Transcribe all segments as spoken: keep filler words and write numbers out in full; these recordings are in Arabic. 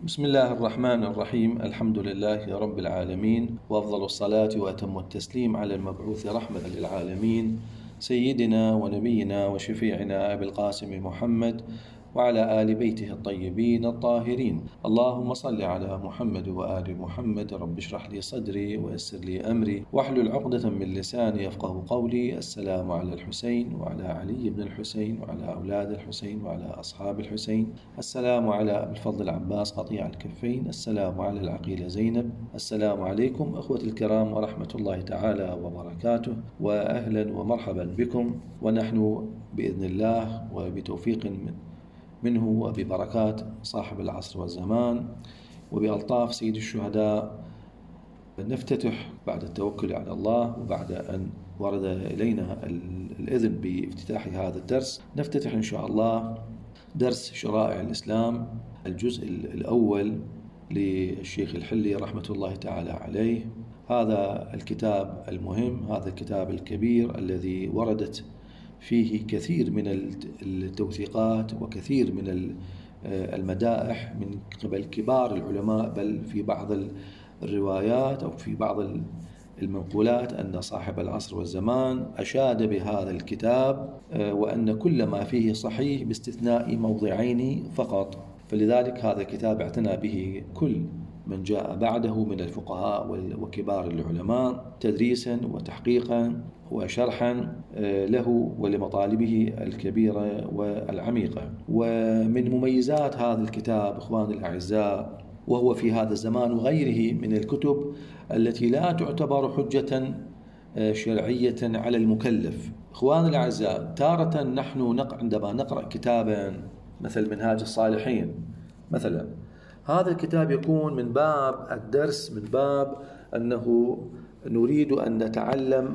بسم الله الرحمن الرحيم. الحمد لله رب العالمين، وأفضل الصلاة وأتم التسليم على المبعوث رحمة للعالمين سيدنا ونبينا وشفيعنا أبي القاسم محمد وعلى آل بيته الطيبين الطاهرين. اللهم صل على محمد وآل محمد. رب اشرح لي صدري ويسر لي أمري واحلل عقدة من لساني يفقه قولي. السلام على الحسين وعلى علي بن الحسين وعلى أولاد الحسين وعلى أصحاب الحسين. السلام على أبي الفضل العباس قطيع الكفين. السلام على العقيلة زينب. السلام عليكم أخوة الكرام ورحمة الله تعالى وبركاته، وأهلا ومرحبا بكم، ونحن بإذن الله وبتوفيق من منه وببركات صاحب العصر والزمان وبألطاف سيد الشهداء نفتتح بعد التوكل على الله، وبعد أن ورد إلينا الإذن بافتتاح هذا الدرس، نفتتح إن شاء الله درس شرائع الإسلام الجزء الأول للشيخ الحلي رحمة الله تعالى عليه. هذا الكتاب المهم، هذا الكتاب الكبير الذي وردت فيه كثير من التوثيقات وكثير من المدائح من قبل كبار العلماء، بل في بعض الروايات أو في بعض المنقولات أن صاحب العصر والزمان أشاد بهذا الكتاب وأن كل ما فيه صحيح باستثناء موضعين فقط، فلذلك هذا الكتاب اعتنى به كل من جاء بعده من الفقهاء وكبار العلماء تدريسا وتحقيقا وشرحا له ولمطالبه الكبيرة والعميقة. ومن مميزات هذا الكتاب إخواني الأعزاء، وهو في هذا الزمان وغيره من الكتب التي لا تعتبر حجة شرعية على المكلف. إخواني الأعزاء، تارة نحن عندما نقرأ كتابا مثل منهاج الصالحين مثلا، هذا الكتاب يكون من باب الدرس، من باب أنه نريد أن نتعلم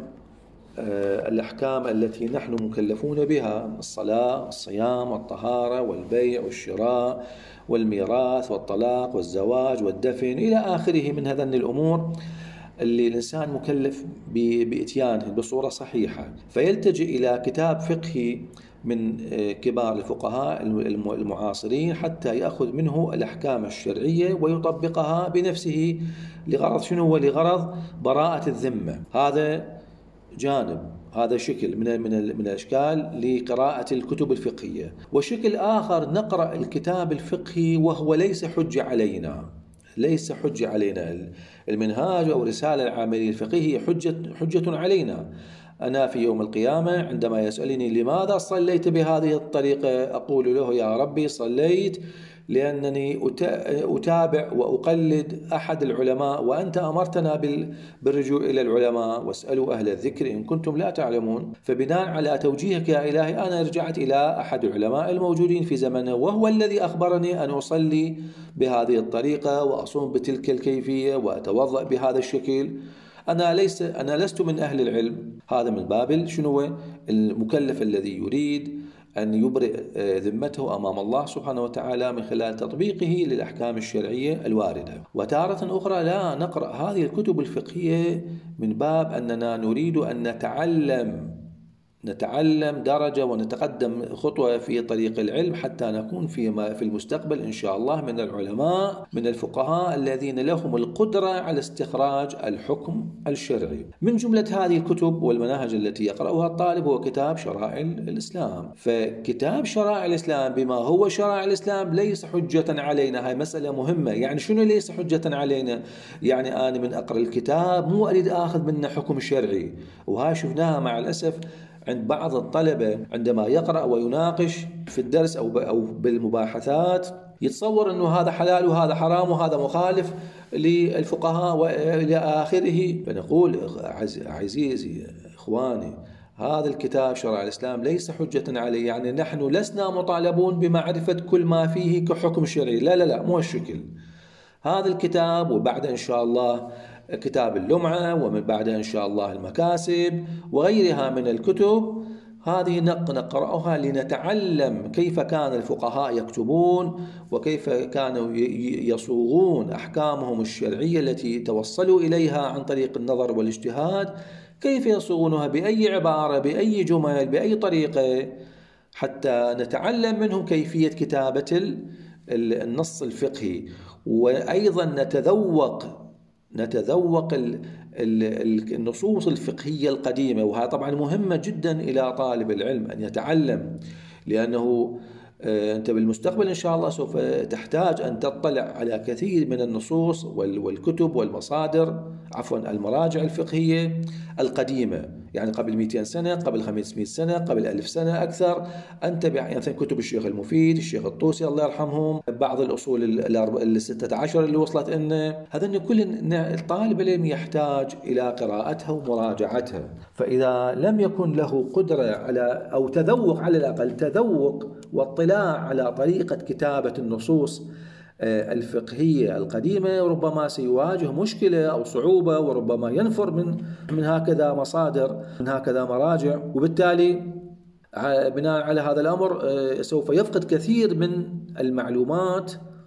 الأحكام التي نحن مكلفون بها: الصلاة، الصيام، والطهارة، والبيع والشراء، والميراث، والطلاق، والزواج، والدفن، إلى آخره من هذين الأمور اللي الإنسان مكلف بإتيانه بصورة صحيحة، فيلتجئ إلى كتاب فقهي من كبار الفقهاء المعاصرين حتى يأخذ منه الأحكام الشرعية ويطبقها بنفسه لغرض شنو؟ ولغرض براءة الذمة. هذا جانب، هذا شكل من من من الاشكال لقراءة الكتب الفقهية. وشكل آخر نقرأ الكتاب الفقهي وهو ليس حجة علينا، ليس حجة علينا. المنهاج أو الرسالة العاملية الفقهية حجة حجة علينا. أنا في يوم القيامة عندما يسألني لماذا صليت بهذه الطريقة، أقول له: يا ربي صليت لأنني أتابع وأقلد أحد العلماء، وأنت أمرتنا بالرجوع إلى العلماء، واسألوا أهل الذكر إن كنتم لا تعلمون. فبناء على توجيهك يا إلهي أنا رجعت إلى أحد العلماء الموجودين في زمنه، وهو الذي أخبرني أن أصلي بهذه الطريقة وأصوم بتلك الكيفية وأتوضأ بهذا الشكل. أنا ليس أنا لست من أهل العلم. هذا من باب شنو؟ المكلف الذي يريد أن يبرئ ذمته أمام الله سبحانه وتعالى من خلال تطبيقه للأحكام الشرعية الواردة. وتارة أخرى لا نقرأ هذه الكتب الفقهية من باب أننا نريد أن نتعلم نتعلم درجة ونتقدم خطوة في طريق العلم حتى نكون في في المستقبل إن شاء الله من العلماء من الفقهاء الذين لهم القدرة على استخراج الحكم الشرعي. من جملة هذه الكتب والمناهج التي يقرأها الطالب هو كتاب شرائع الإسلام. فكتاب شرائع الإسلام بما هو شرائع الإسلام ليس حجة علينا. هاي مسألة مهمة. يعني شنو ليس حجة علينا؟ يعني أنا من أقرأ الكتاب مو أريد أخذ منه حكم شرعي. وهاي شفناها مع الأسف عند بعض الطلبة عندما يقرأ ويناقش في الدرس أو أو بالمباحثات، يتصور أنه هذا حلال وهذا حرام وهذا مخالف للفقهاء وإلى آخره. فنقول عزيزي إخواني، هذا الكتاب شرع الإسلام ليس حجة عليه. يعني نحن لسنا مطالبون بمعرفة كل ما فيه كحكم شرعي، لا لا لا، مو الشكل. هذا الكتاب وبعد إن شاء الله كتاب اللمعة، ومن بعد إن شاء الله المكاسب وغيرها من الكتب، هذه نقرأها لنتعلم كيف كان الفقهاء يكتبون وكيف كانوا يصوغون أحكامهم الشرعية التي توصلوا إليها عن طريق النظر والاجتهاد، كيف يصوغونها، بأي عبارة، بأي جمل، بأي طريقة، حتى نتعلم منهم كيفية كتابة النص الفقهي. وأيضا نتذوق نتذوق النصوص الفقهية القديمة، وهذا طبعا مهمة جدا إلى طالب العلم أن يتعلم، لأنه أنت بالمستقبل إن شاء الله سوف تحتاج أن تطلع على كثير من النصوص والكتب والمصادر عفوا المراجع الفقهية القديمة، يعني قبل مئتين سنة، قبل خمسمئة سنة، قبل ألف سنة أكثر. أنت يعني كتب الشيخ المفيد، الشيخ الطوسي الله يرحمهم، بعض الأصول الستة عشر اللي وصلت لنا، هذا كل طالب العلم يحتاج إلى قراءتها ومراجعتها. فإذا لم يكن له قدرة على أو تذوق، على الأقل تذوق واطلاع على طريقة كتابة النصوص الفقهية القديمة، ربما سيواجه مشكلة أو صعوبة، وربما ينفر من من هكذا مصادر، من هكذا مراجع، وبالتالي بناء على هذا الأمر سوف يفقد كثير من المعلومات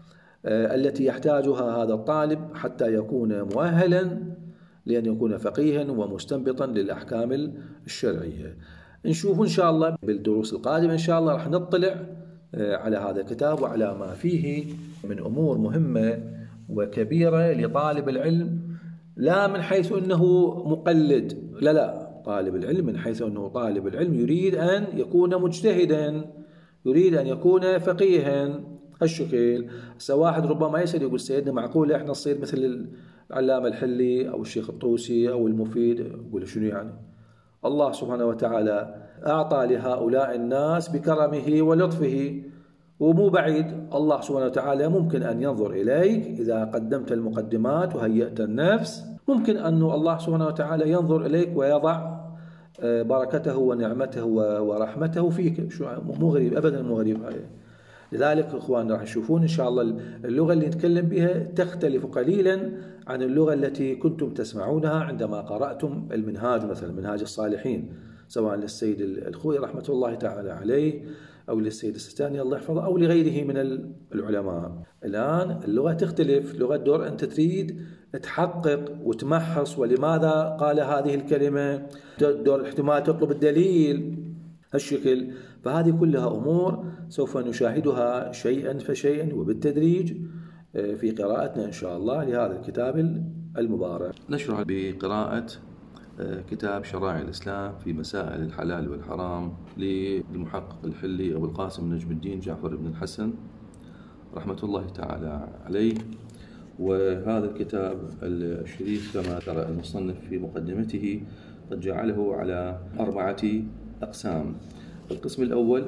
التي يحتاجها هذا الطالب حتى يكون مؤهلا لأن يكون فقيها ومستنبطا للأحكام الشرعية. نشوف إن شاء الله بالدروس القادمة إن شاء الله راح نطلع على هذا الكتاب وعلى ما فيه من أمور مهمة وكبيرة لطالب العلم، لا من حيث أنه مقلد، لا لا طالب العلم من حيث أنه طالب العلم يريد أن يكون مجتهدا، يريد أن يكون فقيها. هالشكل واحد ربما يسأل يقول سيدنا معقول احنا نصير مثل العلامة الحلي أو الشيخ الطوسي أو المفيد؟ يقول شنو يعني؟ الله سبحانه وتعالى أعطى لهؤلاء الناس بكرمه ولطفه، ومو بعيد الله سبحانه وتعالى ممكن أن ينظر إليك إذا قدمت المقدمات وهيأت النفس، ممكن أن الله سبحانه وتعالى ينظر إليك ويضع بركته ونعمته ورحمته فيك. شو مو غريب أبدا، مو غريب عليه. لذلك إخوان راح تشوفون إن شاء الله اللغة اللي نتكلم بها تختلف قليلا عن اللغة التي كنتم تسمعونها عندما قرأتم المنهاج، مثلا منهاج الصالحين، سواء للسيد الخوئي رحمة الله تعالى عليه أو للسيد السيستاني الله يحفظه أو لغيره من العلماء. الآن اللغة تختلف، لغة دور أنت تريد تحقق وتمحص ولماذا قال هذه الكلمة، دور احتمال تطلب الدليل هالشكل. فهذه كلها أمور سوف نشاهدها شيئا فشيئا وبالتدريج في قراءتنا إن شاء الله لهذا الكتاب المبارك. نشرع بقراءة كتاب شرائع الإسلام في مسائل الحلال والحرام للمحقق الحلي أبو القاسم نجم الدين جعفر بن الحسن رحمة الله تعالى عليه. وهذا الكتاب الشريف كما ترى المصنف في مقدمته قد جعله على أربعة أقسام. القسم الأول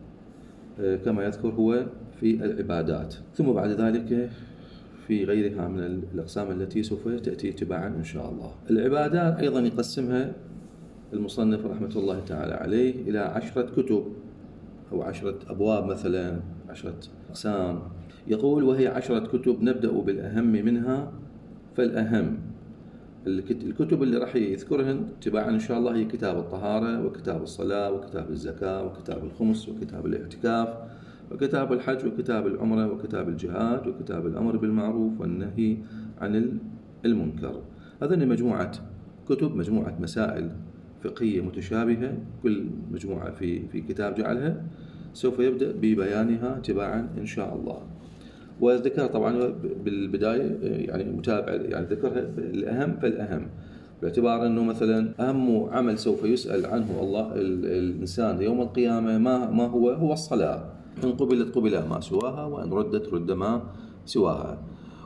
كما يذكر هو في العبادات، ثم بعد ذلك في غيرها من الأقسام التي سوف تأتي تباعا إن شاء الله. العبادات أيضا يقسمها المصنف رحمة الله تعالى عليه إلى عشرة كتب أو عشرة أبواب، مثلا عشرة أقسام. يقول وهي عشرة كتب نبدأ بالأهم منها فالأهم. الكتب اللي راح يذكرهن تباعا إن شاء الله هي كتاب الطهارة وكتاب الصلاة وكتاب الزكاة وكتاب الخمس وكتاب الاعتكاف وكتاب الحج وكتاب العمرة وكتاب الجهاد وكتاب الأمر بالمعروف والنهي عن المنكر. هذه مجموعة كتب، مجموعة مسائل فقهية متشابهة، كل مجموعة في في كتاب جعلها سوف يبدأ ببيانها تباعا إن شاء الله. وذكر طبعا بالبداية يعني متابع يعني ذكرها الأهم فالأهم، باعتبار أنه مثلا أهم عمل سوف يسأل عنه الله الإنسان يوم القيامة ما ما هو هو الصلاة، إن قبلت قبل ما سواها وإن ردت رد ما سواها.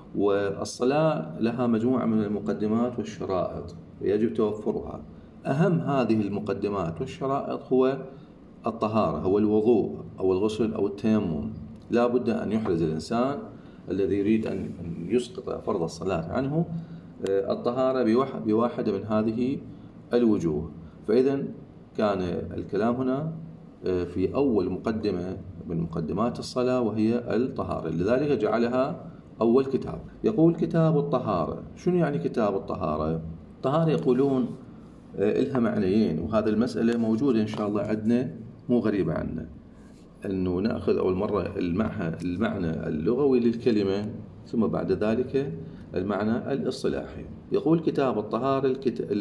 والصلاة لها مجموعة من المقدمات والشرائط ويجب توفرها. أهم هذه المقدمات والشرائط هو الطهارة، هو الوضوء أو الغسل أو التيمم. لا بد أن يحرز الإنسان الذي يريد أن يسقط فرض الصلاة عنه الطهارة بواحدة من هذه الوجوه. فإذا كان الكلام هنا في أول مقدمة من مقدمات الصلاة وهي الطهارة، لذلك جعلها أول كتاب. يقول كتاب الطهارة. شنو يعني كتاب الطهارة؟ الطهارة يقولون إلها معنيين، وهذا المسألة موجودة إن شاء الله عندنا مو غريبة عنا، أنه نأخذ أول مرة المعنى اللغوي للكلمة ثم بعد ذلك المعنى الاصطلاحي. يقول كتاب الطهارة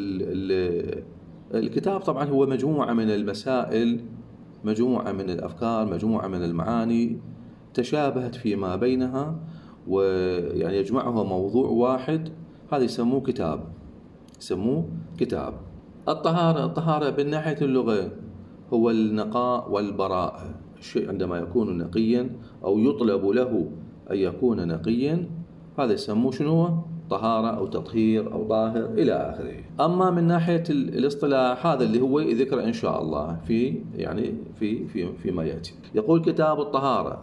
الكتاب طبعا هو مجموعة من المسائل، مجموعة من الأفكار، مجموعة من المعاني تشابهت فيما بينها ويعني يجمعها موضوع واحد، هذا يسموه كتاب، يسموه كتاب. الطهارة الطهارة من ناحية اللغة هو النقاء والبراءة. الشيء عندما يكون نقيا أو يطلب له أن يكون نقيا هذا يسموه شنو؟ طهارة أو تطهير أو طاهر إلى آخره. أما من ناحية الاصطلاح هذا اللي هو ذكر إن شاء الله في يعني في في فيما يأتي. يقول كتاب الطهارة: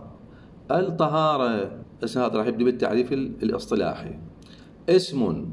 الطهارة، هذا راح يبدأ بالتعريف الاصطلاحي: اسم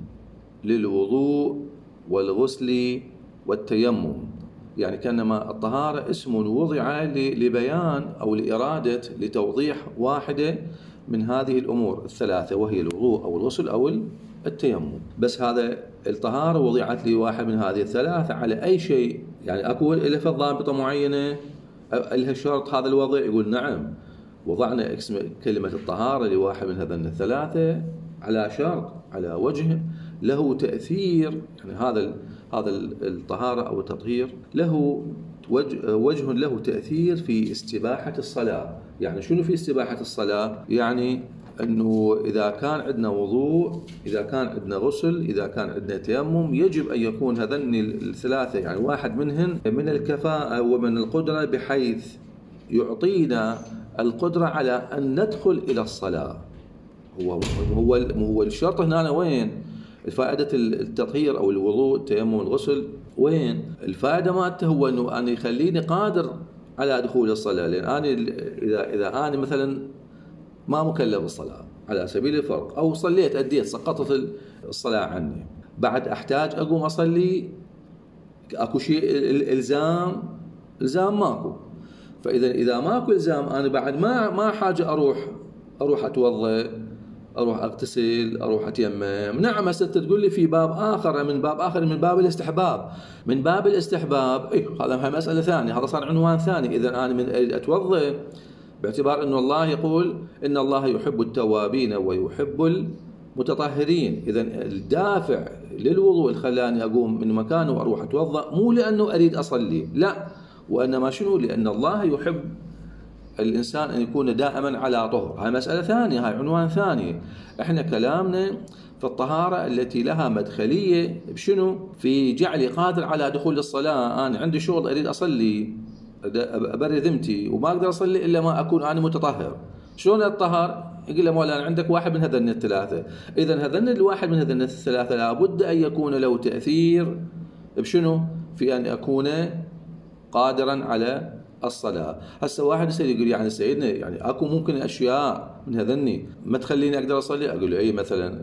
للوضوء والغسل والتيمم. يعني كأنما الطهارة اسم وضع لبيان أو لإرادة لتوضيح واحدة من هذه الأمور الثلاثة، وهي الوضوء أو الغسل أو التيمم. بس هذا الطهارة وضعت لي واحد من هذه الثلاثة على أي شيء، يعني أكو لها ضابطة معينة، لها شرط هذا الوضع؟ يقول نعم، وضعنا كلمة الطهارة لواحد من هذين الثلاثة على شرط، على وجه له تأثير. يعني هذا هذا الطهارة أو التطهير له وجه, وجه له تأثير في استباحة الصلاة. يعني شنو في استباحة الصلاة؟ يعني أنه إذا كان عندنا وضوء، إذا كان عندنا غسل، إذا كان عندنا تيمم، يجب أن يكون هذين الثلاثة يعني واحد منهن من الكفاءة ومن القدرة بحيث يعطينا القدرة على أن ندخل إلى الصلاة. هو هو هو الشرط هنا وين؟ الفائدة التطهير أو الوضوء التيمم الغسل وين؟ الفائدة مالته هو أنه أنا يخليني قادر على دخول الصلاة. لأن أنا إذا إذا أنا مثلا ما مكلف بالصلاة على سبيل الفرض، أو صليت أديت سقطت الصلاة عني، بعد أحتاج أقوم أصلي، أكو شيء الإلزام؟ إلزام ماكو. فإذا إذا ماكو إلزام أنا بعد ما ما حاجة أروح أروح أتوضأ، أروح أغتسل، أروح أتيمم. نعم هسه تقول لي في باب آخر، من باب آخر من باب الاستحباب. من باب الاستحباب إيه هذا مسألة ثانية، هذا صار عنوان ثاني. إذا أنا من أتوضأ باعتبار أنه الله يقول إن الله يحب التوابين ويحب المتطهرين، إذا الدافع للوضوء اللي خلاني أقوم من مكانه وأروح أتوضأ مو لأنه أريد أصلي، لا، وإنما شنو؟ لأن الله يحب الإنسان أن يكون دائما على طهر. هاي مسألة ثانية، هاي عنوان ثاني. إحنا كلامنا في الطهارة التي لها مدخلية بشنو؟ في جعلي قادر على دخول الصلاة. أنا عندي شغل أريد أصلي، أبرر ذمتي وما أقدر أصلي إلا ما أكون أنا متطهر. شلون الطهر؟ يقول له مولانا عندك واحد من هذين الثلاثة. إذا هذين الواحد من هذين الثلاثة لابد أن يكون له تأثير بشنو؟ في أن أكون قادرا على الصلاة. هسه واحد يسأل يقول يعني سيدنا يعني اكو ممكن اشياء من هذني ما تخليني اقدر اصلي؟ اقول له اي، مثلا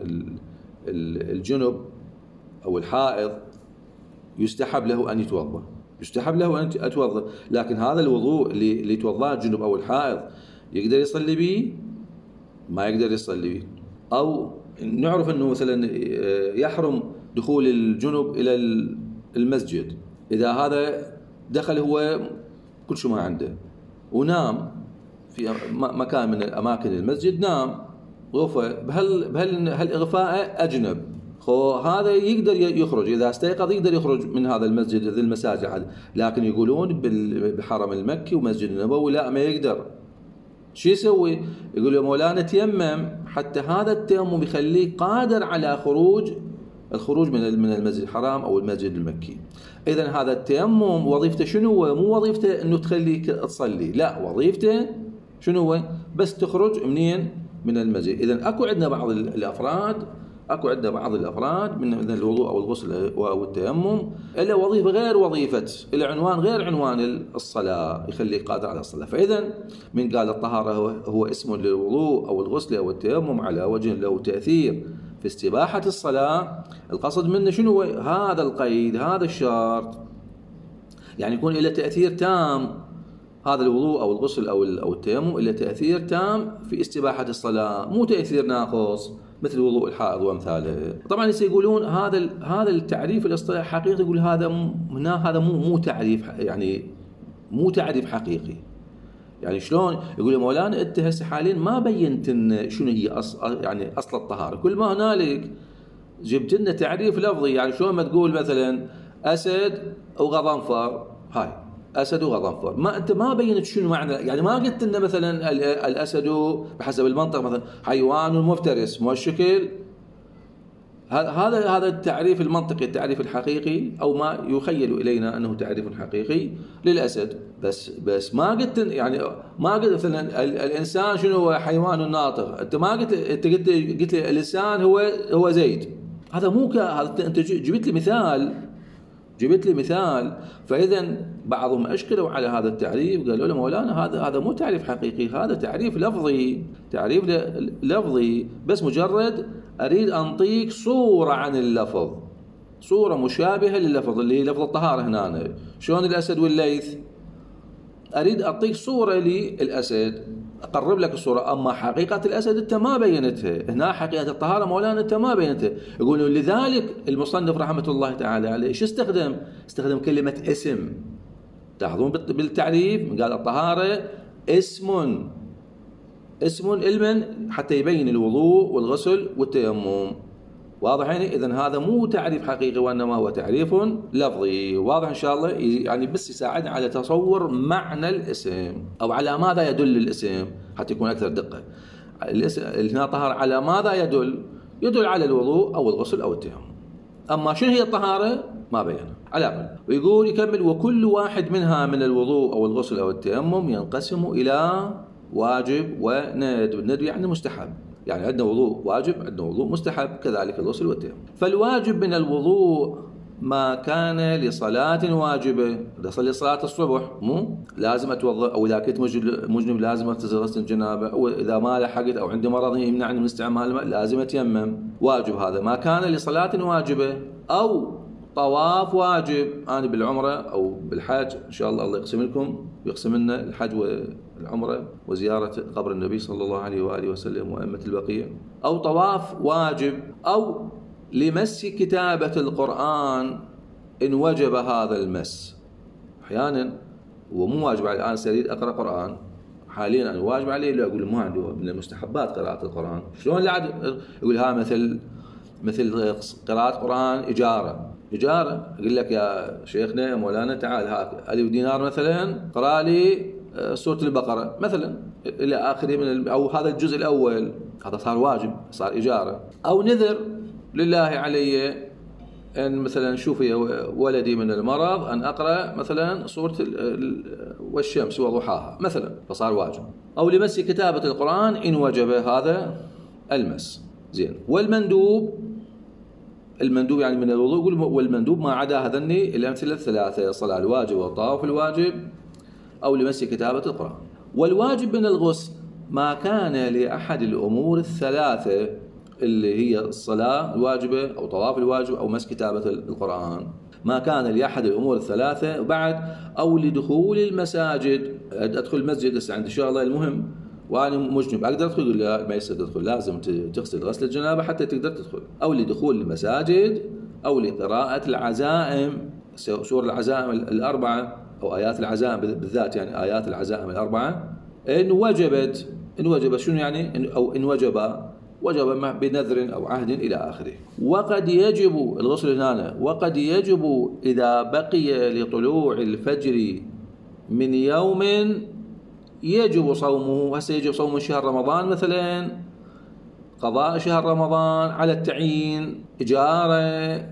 الجنب او الحائض يستحب له ان يتوضا، يستحب له ان يتوضا، لكن هذا الوضوء اللي اللي يتوضاه الجنب او الحائض يقدر يصلي به؟ ما يقدر يصلي به. او نعرف انه مثلا يحرم دخول الجنب الى المسجد، اذا هذا دخل هو كل شو ما عنده ونام في مكان من الأماكن المسجد، نام غفى بهال بهال هالإغفاء أجنب، خو هذا يقدر يخرج إذا استيقظ، يقدر يخرج من هذا المسجد ذي المساجد. لكن يقولون بالحرم المكي ومسجد النبوي لا، ما يقدر. شو يسوي؟ يقول له مولانا تيمم، حتى هذا التيمم يخليه قادر على خروج الخروج من من المسجد الحرام او المسجد المكي. اذا هذا التيمم وظيفته شنو؟ مو وظيفته انه تخليك تصلي، لا، وظيفته شنو؟ بس تخرج منين؟ من المسجد. اذا اكو عندنا بعض الافراد اكو عندنا بعض الافراد من الوضوء او الغسل او التيمم له وظيفه غير وظيفه، له عنوان غير عنوان الصلاه، يخليك قادر على الصلاه. فاذا من قال الطهاره هو, هو اسم للوضوء او الغسل او التيمم على وجه له تاثير في استباحة الصلاة. القصد منه شنو؟ هذا القيد، هذا الشرط، يعني يكون له تأثير تام. هذا الوضوء أو الغسل أو أو التيمم له تأثير تام في استباحة الصلاة، مو تأثير ناقص مثل وضوء الحائض وأمثاله. طبعا يقولون هذا هذا التعريف الاصطلاحي حقيقي، يقول هذا هنا هذا مو مو تعريف، يعني مو تعريف حقيقي. يعني شلون؟ يقول مولانا انت هسه حاليا ما بينت شنو هي أصل يعني اصل الطهاره، كل ما هنالك جبت لنا تعريف لفظي. يعني شلون ما تقول مثلا اسد وغضنفر، هاي أسد وغضنفر. ما أنت ما بينت شنو معنى، يعني ما قلت إن مثلا الأسد بحسب المنطق مثلا حيوان مفترس، مو الشكل. هذا هذا التعريف المنطقي، التعريف الحقيقي، أو ما يخيل إلينا أنه تعريف حقيقي للأسد. بس بس ما قلت يعني ما قلت مثلا الإنسان شنو هو حيوان ناطق. أنت ما قلت، أنت قلت قلت لي الإنسان هو هو زيد. هذا مو ك هذا أنت جبت لي مثال جبت لي مثال فإذا بعضهم أشكلوا على هذا التعريف، قالوا له مولانا هذا هذا مو تعريف حقيقي، هذا تعريف لفظي، تعريف لفظي بس مجرد أريد أنطيك صورة عن اللفظ، صورة مشابهة لللفظ اللي هي لفظ الطهارة. هنا شلون الأسد والليث، أريد أعطيك صورة للأسد، أقرب لك الصورة. أما حقيقة الأسد أنت ما بينتها، هنا حقيقة الطهارة مولانا أنت ما بينتها. يقولوا لذلك المصنف رحمة الله تعالى عليه شو استخدم؟ استخدم كلمة اسم. تلاحظون بالتعريف قال الطهارة اسم، اسم علما حتى يبين الوضوء والغسل والتيمم. واضح يعني؟ إذن هذا مو تعريف حقيقي وإنما هو تعريف لفظي. واضح إن شاء الله؟ يعني بس يساعدنا على تصور معنى الاسم أو على ماذا يدل الاسم حتى يكون أكثر دقة. الاسم هنا طهارة على ماذا يدل؟ يدل على الوضوء أو الغسل أو التيمم. أما شنو هي الطهارة ما بينها على أقل. ويقول يكمل: وكل واحد منها من الوضوء أو الغسل أو التيمم ينقسم إلى واجب وندب. الندب يعني مستحب، يعني عندنا وضوء واجب، عندنا وضوء مستحب، كذلك الغسل والتيمم. فالواجب من الوضوء ما كان لصلاة واجبة. إذا أصلي صلاة الصبح مو لازم أتوضأ، أو إذا كنت مجنب لازم أغتسل غسل الجنابة، أو إذا ما لحقت أو عندي مرض يمنعني من استعمال الماء لازم أتيمم. واجب هذا ما كان لصلاة واجبة. أو طواف واجب، أنا بالعمرة أو بالحج إن شاء الله الله يقسم لكم ويقسم لنا الحج والعمرة وزيارة قبر النبي صلى الله عليه وآله وسلم وأئمة البقيع. أو طواف واجب. أو لمس كتابة القرآن إن وجب هذا المس. أحيانا هو مو واجب علي الآن سريد أقرأ قرآن حاليا، أنا واجب عليه، لا أقول ما عنده من المستحبات قراءة القرآن. شلون لا يقول ها مثل مثل قراءة قرآن إجارة إجارة أقول لك يا شيخنا يا مولانا تعال هاك ألف دينار مثلا قرأ لي سورة البقرة مثلا إلى آخره من أو هذا الجزء الأول، هذا صار واجب، صار إجارة. أو نذر لله علي أن مثلا شوفي ولدي من المرض أن أقرأ مثلا سورة والشمس وضحاها مثلا، فصار واجب. أو لمس كتابة القرآن إن وجب هذا المس. زين. والمندوب، المندوب يعني من الوضوء، يقول والمندوب ما عدا هذني الأمثلة الثلاثة: الصلاة الواجب والطواف الواجب أو لمس كتابة القرآن. والواجب من الغسل ما كان لأحد الأمور الثلاثة اللي هي الصلاة الواجبة أو طواف الواجب أو مس كتابة القرآن، ما كان لأحد الأمور الثلاثة. وبعد أو لدخول المساجد، أدخل المسجد هسه عند إن شاء الله المهم وأنا مجنب أقدر أدخل؟ لا ما يصير تدخل، لازم تغسل غسل الجنابة حتى تقدر تدخل. أو لدخول المساجد أو لقراءة العزائم، سور العزائم الأربعة أو آيات العزائم بالذات، يعني آيات العزائم الأربعة إن وجبت. إن وجبت شنو يعني؟ أو إن وجب وجب بنذر أو عهد إلى آخره. وقد يجب الغسل هنا، وقد يجب إذا بقي لطلوع الفجر من يوم يجب صومه. هسه يجب صوم شهر رمضان مثلا، قضاء شهر رمضان على التعيين، إجارة،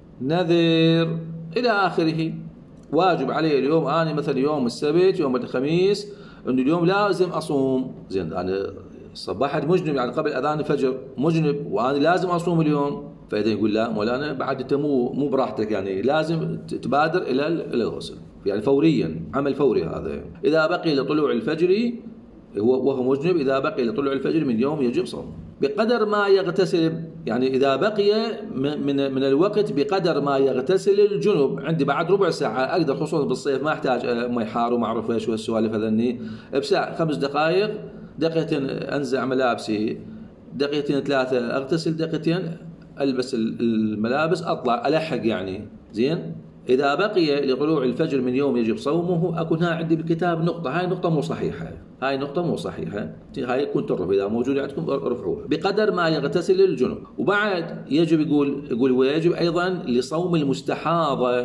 نذر إلى آخره. واجب علي اليوم أنا مثلا يوم السبت يوم الخميس إنه اليوم لازم أصوم. زين أنا صبحت مجنب يعني قبل أذان الفجر مجنب وأنا لازم أصوم اليوم، فإذا يقول لا مولانا بعد أنت مو مو براحتك، يعني لازم تبادر إلى إلى الغسل، يعني فوريا، عمل فوري هذا. إذا بقي لطلوع الفجر هو وهو مجنب، إذا بقي لطلوع الفجر من يوم يجب صوم بقدر ما يغتسل، يعني إذا بقي من من الوقت بقدر ما يغتسل الجنب. عندي بعد ربع ساعة أقدر، خصوصا بالصيف ما أحتاج مي حار وما أعرف إيش والسوالف هذني، بساعة خمس دقائق دقيقتين أنزع ملابسي، دقيقتين ثلاثة أغتسل، دقيقتين ألبس الملابس أطلع ألحق يعني. زين. إذا بقي لطلوع الفجر من يوم يجب صومه، أكون ها عندي بالكتاب نقطة، هاي نقطة مو صحيحة، هاي نقطة مو صحيحة، هاي كنت تعرف إذا موجودة عندكم ارفعوها. بقدر ما يغتسل الجنب. وبعد يجب يقول يقول ويجب أيضا لصوم المستحاضة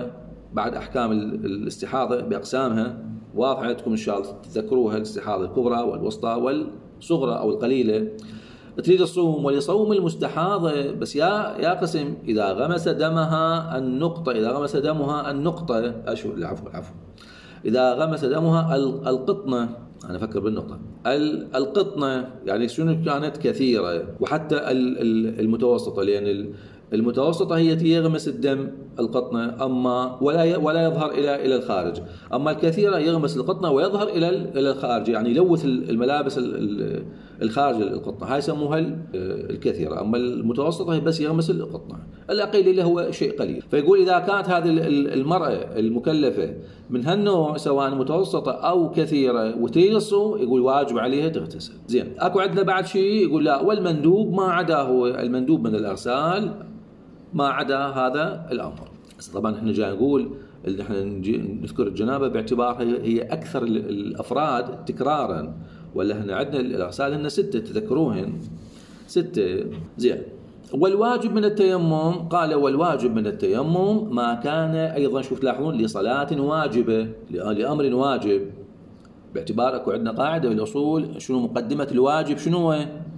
بعد أحكام الاستحاضة بأقسامها واضحة عندكم إن شاء الله تذكروها، الاستحاضة الكبرى والوسطى والصغرى أو القليلة. تريد الصوم ولصوم المستحاضة بس يا يا قسم إذا غمس دمها النقطة، إذا غمس دمها النقطة أشو العفو العفو إذا غمس دمها القطنة، أنا أفكر بالنقطة القطنة يعني شنو كانت كثيرة، وحتى المتوسطة، لأن المتوسطة هي يغمس الدم القطنة أما ولا ولا يظهر إلى إلى الخارج، أما الكثيرة يغمس القطنة ويظهر إلى إلى الخارج، يعني يلوث الملابس الخارج القطنة، هاي يسموها الكثيرة. أما المتوسطة هي بس يغمس القطنة، الأقل اللي هو شيء قليل. فيقول إذا كانت هذه المرأة المكلفة من هالنوع سواء متوسطة أو كثيرة وتريد الصوم، يقول واجب عليها تغتسل. زين، أكو عندنا بعد شيء يقول لا، والمندوب ما عدا، هو المندوب من الأغسال ما عدا هذا الأمر. طبعا احنا جاي نقول اللي احنا نذكر الجنابة باعتبارها هي أكثر الأفراد تكرارا، ولا احنا عندنا الأغسال هن ستة تذكروهن ستة. زين، والواجب من التيمم، قال والواجب من التيمم ما كان أيضا، شوف تلاحظون، لصلاة واجبة لأمر واجب، باعتبار أكو عندنا قاعدة بالأصول شنو مقدمة الواجب، شنو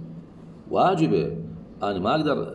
واجبة. أنا ما أقدر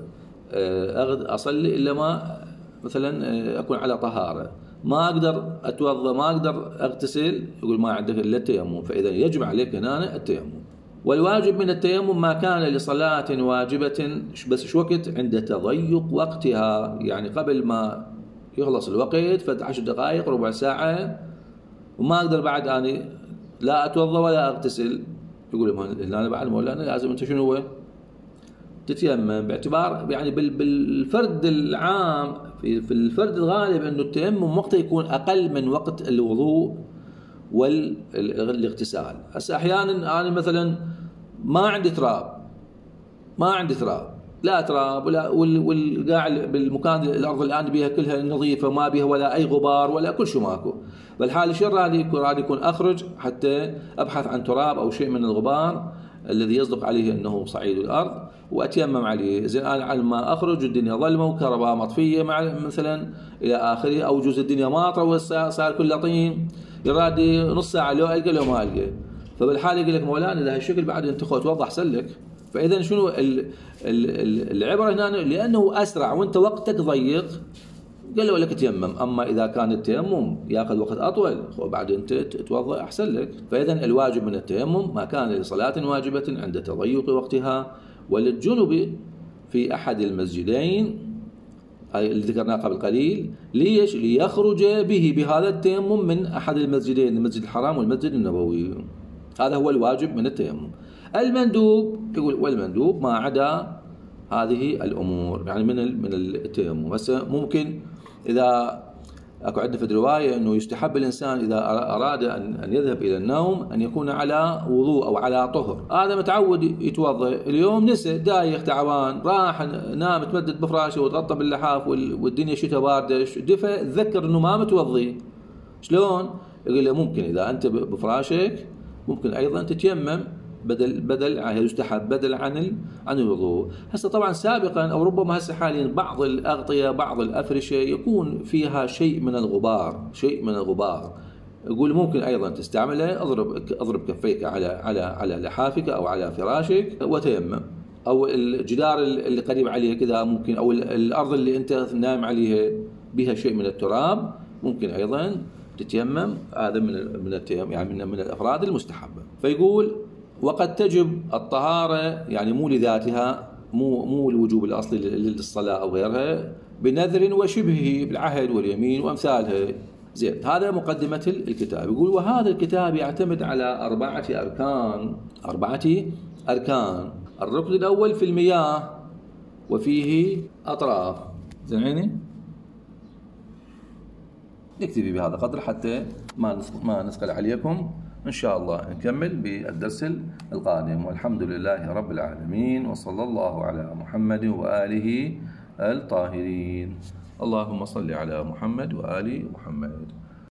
أصلي إلا ما مثلا أكون على طهارة، ما أقدر أتوضأ، ما أقدر أغتسل، يقول ما عندك إلا التيمم، فإذا يجب عليك هنا التيمم. والواجب من التيمم ما كان لصلاة واجبة، بس شو وقت؟ عند تضيق وقتها، يعني قبل ما يخلص الوقت فد عشر دقائق ربع ساعة وما أقدر بعد أنا لا أتوضأ ولا أغتسل، يقول هنا بعد مولانا لازم أنت شنو هو تتيمم، باعتبار يعني بالفرد العام في في الفرد الغالب انه التيمم وقته يكون اقل من وقت الوضوء والاغتسال. هسه احيانا انا مثلا ما عندي تراب، ما عندي تراب، لا تراب ولا والقاع بالمكان الارض الان بيها كلها نظيفه، ما بيها ولا اي غبار ولا كل شيء ماكو، بالحال الشر هذه يكون يكون اخرج حتى ابحث عن تراب او شيء من الغبار الذي يصدق عليه انه صعيد الارض واتيمم عليه. زين، انا على ما اخرج الدنيا ظلمه وكهرباء مطفيه مع مثلا الى اخره، او جزء الدنيا ماطره وصار كله طين، يرادي نص ساعه لو القى لو ما القى، فبالحال يقول لك مولانا اذا هالشكل بعد انت خو توضح سلك. فاذا شنو العبره هنا؟ لانه اسرع وانت وقتك ضيق قالوا لك تيمم، اما اذا كان التيمم ياخذ وقت اطول وبعد انت تتوضا احسن لك. فاذا الواجب من التيمم ما كان لصلاه واجبه عند تضيق وقتها وللجنب في احد المسجدين اللي ذكرناه قبل قليل. ليش؟ ليخرج به بهذا التيمم من احد المسجدين، المسجد الحرام والمسجد النبوي. هذا هو الواجب من التيمم. المندوب يقول والمندوب ما عدا هذه الامور، يعني من من التيمم. هسه ممكن اذا اكو عندنا في الروايه انه يستحب الانسان اذا اراد ان ان يذهب الى النوم ان يكون على وضوء او على طهر، هذا متعود يتوضا، اليوم نسى دايخ تعبان راح نام تمدد بفراشه وتغطى باللحاف والدنيا شتاء بارده دفى، تذكر انه ما متوضي، شلون؟ يقول له ممكن اذا انت بفراشك ممكن ايضا تتيمم بدل بدل يستحب بدل عن عن الوضوء. هسه طبعا سابقا او ربما هسه حاليا بعض الاغطيه بعض الافرشه يكون فيها شيء من الغبار، شيء من الغبار، يقول ممكن ايضا تستعمله، اضرب اضرب كفيك على على على لحافك او على فراشك وتيمم، او الجدار اللي قريب عليه كذا ممكن، او الارض اللي انت نايم عليها بها شيء من التراب ممكن ايضا تتيمم. هذا من من التيمم يعني من من الافراد المستحبه. فيقول وقد تجب الطهارة يعني مو لذاتها، مو مو الوجوب الأصلي للصلاة أو غيرها، بنذر وشبهه بالعهد واليمين وأمثالها. زين، هذا مقدمة الكتاب. يقول وهذا الكتاب يعتمد على أربعة أركان، أربعة أركان. الركن الأول في المياه وفيه أطراف. زين، نكتفي بهذا القدر حتى ما ما نثقل عليكم. إن شاء الله نكمل بالدرس القادم، والحمد لله رب العالمين، وصلى الله على محمد وآله الطاهرين. اللهم صل على محمد وآل محمد.